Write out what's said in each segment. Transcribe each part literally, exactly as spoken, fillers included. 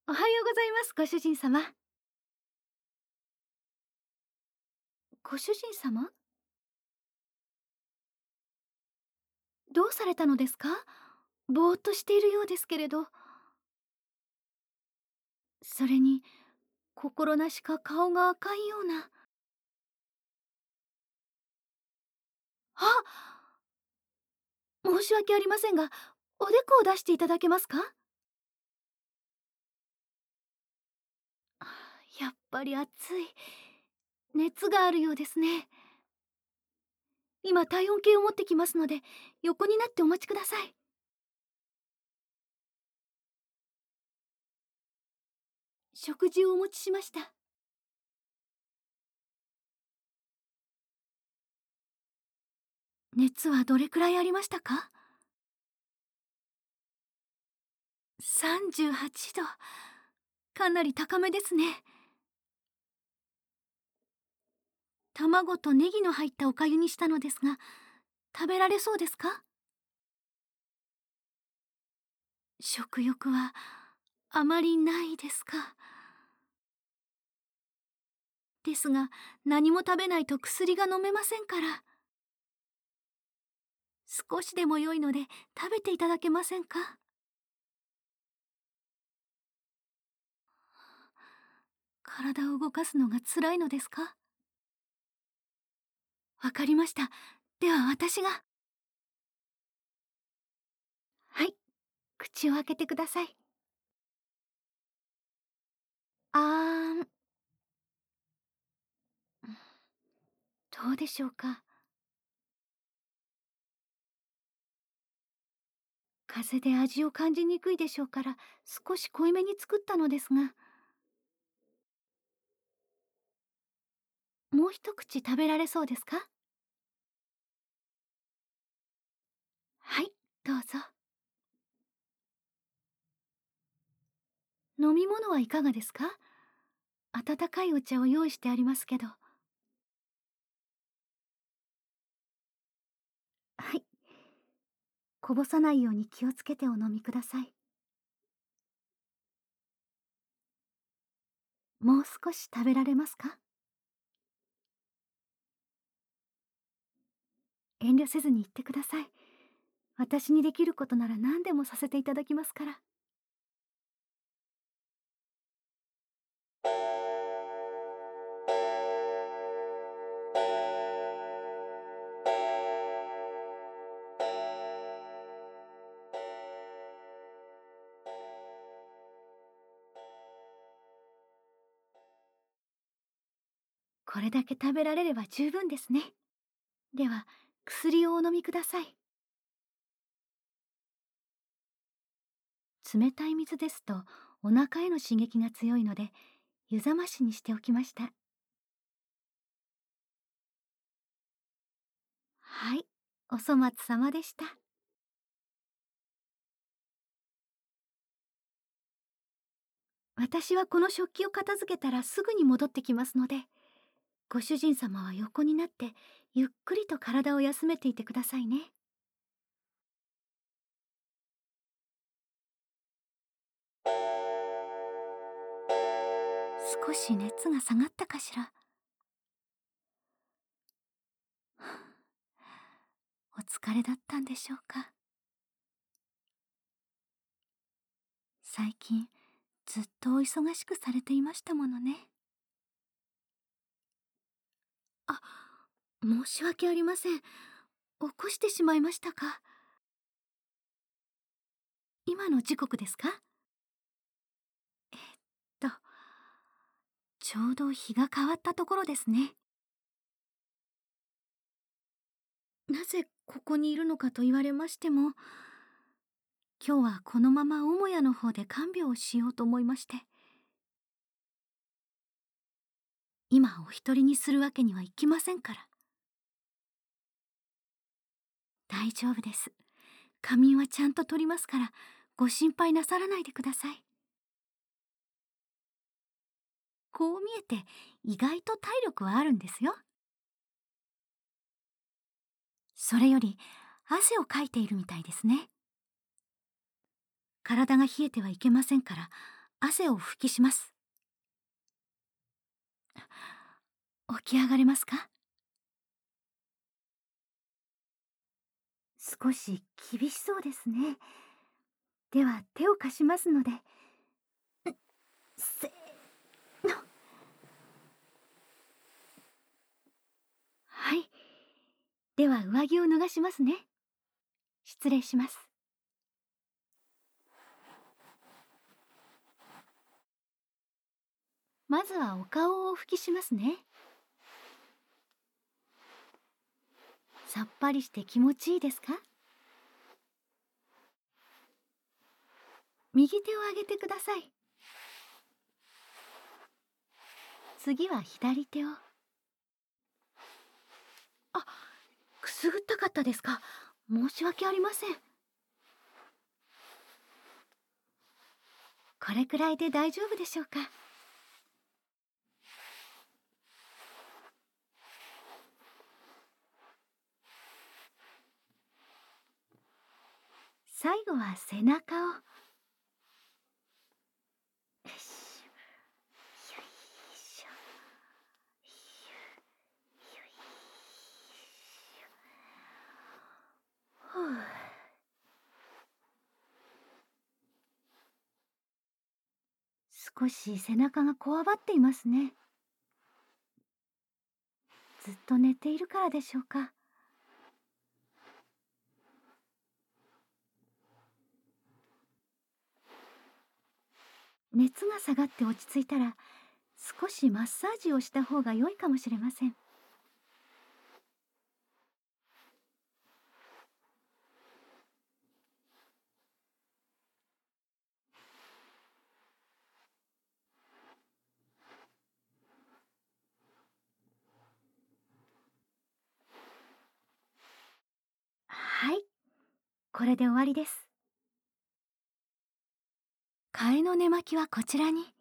おはようございます、ご主人様。ご主人様？どうされたのですか？ぼーっとしているようですけれど。それに、心なしか顔が赤いような。あ！申し訳ありませんが、おでこを出していただけますか？あ、やっぱり暑い。熱があるようですね。今体温計を持ってきますので、横になってお待ちください。食事をお持ちしました。熱はどれくらいありましたか？さんじゅうはちど。かなり高めですね。卵とネギの入ったお粥にしたのですが、食べられそうですか？食欲はあまりないですか？ですが、何も食べないと薬が飲めませんから。少しでも良いので食べていただけませんか？体を動かすのが辛いのですか？わかりました。では私が。はい、口を開けてください。あーん。どうでしょうか。風邪で味を感じにくいでしょうから、少し濃いめに作ったのですが。もう一口食べられそうですか？はい、どうぞ。飲み物はいかがですか？温かいお茶を用意してありますけど。はい。こぼさないように気をつけてお飲みください。もう少し食べられますか？遠慮せずに言ってください。私にできることなら何でもさせていただきますから。これだけ食べられれば十分ですね。では、薬をお飲みください。冷たい水ですとお腹への刺激が強いので、湯冷ましにしておきました。はい、お粗末様でした。私はこの食器を片付けたらすぐに戻ってきますので、ご主人様は横になってゆっくりと体を休めていてくださいね。少し熱が下がったかしら。お疲れだったんでしょうか。最近ずっとお忙しくされていましたものね。あ、申し訳ありません。起こしてしまいましたか。今の時刻ですか？えっと、ちょうど日が変わったところですね。なぜここにいるのかと言われましても、今日はこのまま母屋の方で看病をしようと思いまして。今お一人にするわけにはいきませんから。大丈夫です。仮眠はちゃんと取りますから、ご心配なさらないでください。こう見えて意外と体力はあるんですよ。それより汗をかいているみたいですね。体が冷えてはいけませんから、 汗を拭きします。起き上がれますか？少し厳しそうですね。では手を貸しますので。せーの。はい。では上着を脱がしますね。失礼します。まずはお顔をお拭きしますね。さっぱりして気持ちいいですか？右手を上げてください。次は左手を。あ、くすぐったかったですか？申し訳ありません。これくらいで大丈夫でしょうか？最後は背中を。よし。よいしょ。よいしょ。ふう。少し背中がこわばっていますね。ずっと寝ているからでしょうか？熱が下がって落ち着いたら、少しマッサージをした方が良いかもしれません。はい、これで終わりです。替えの寝巻きはこちらに。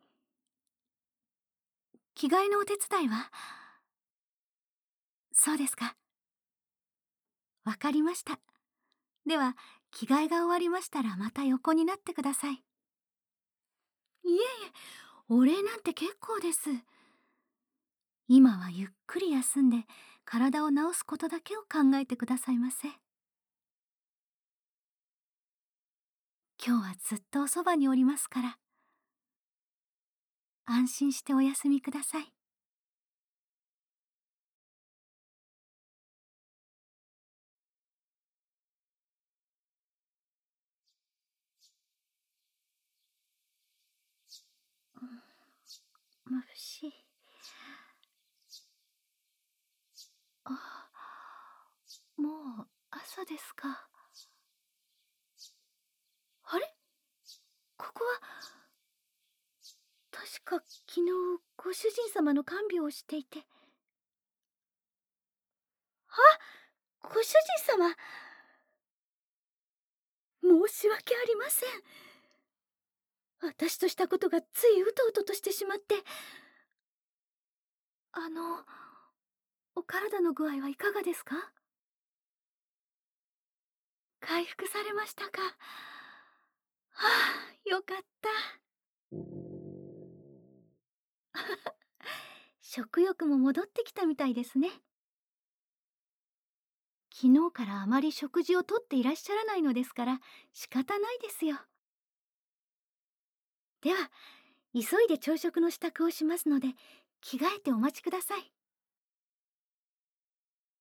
着替えのお手伝いは？そうですか。わかりました。では、着替えが終わりましたらまた横になってください。いえいえ、お礼なんて結構です。今はゆっくり休んで体を治すことだけを考えてくださいませ。今日はずっとおそばにおりますから、安心してお休みください。眩しい。あ、もう朝ですか。あれ、ここは確か昨日ご主人様の看病をしていて。あ、ご主人様、申し訳ありません。私としたことがついうとうととしてしまって。あの、お体の具合はいかがですか？回復されましたか？はあ、よかった。食欲も戻ってきたみたいですね。昨日からあまり食事をとっていらっしゃらないのですから仕方ないですよ。では、急いで朝食の支度をしますので着替えてお待ちください。